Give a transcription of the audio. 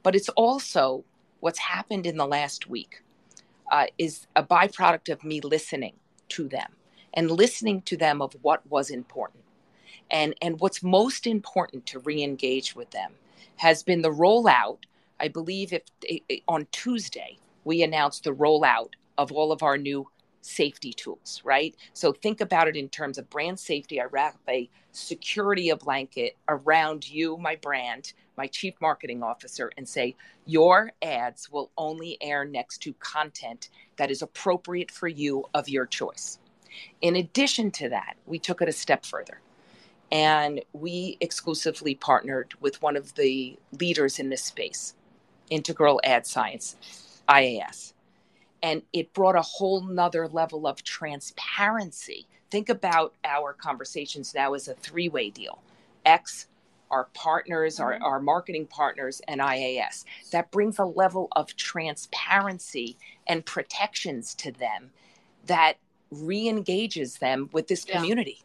But it's also what's happened in the last week is a byproduct of me listening to them and listening to them of what was important. And what's most important to re-engage with them has been the rollout. I believe on Tuesday, we announced the rollout of all of our new safety tools, right? So think about it in terms of brand safety. I wrap a security blanket around you, my brand, my chief marketing officer, and say, your ads will only air next to content that is appropriate for you of your choice. In addition to that, we took it a step further. And we exclusively partnered with one of the leaders in this space, Integral Ad Science, IAS. And it brought a whole nother level of transparency. Think about our conversations now as a three-way deal. X, our partners, our marketing partners, and IAS. That brings a level of transparency and protections to them that re-engages them with this community.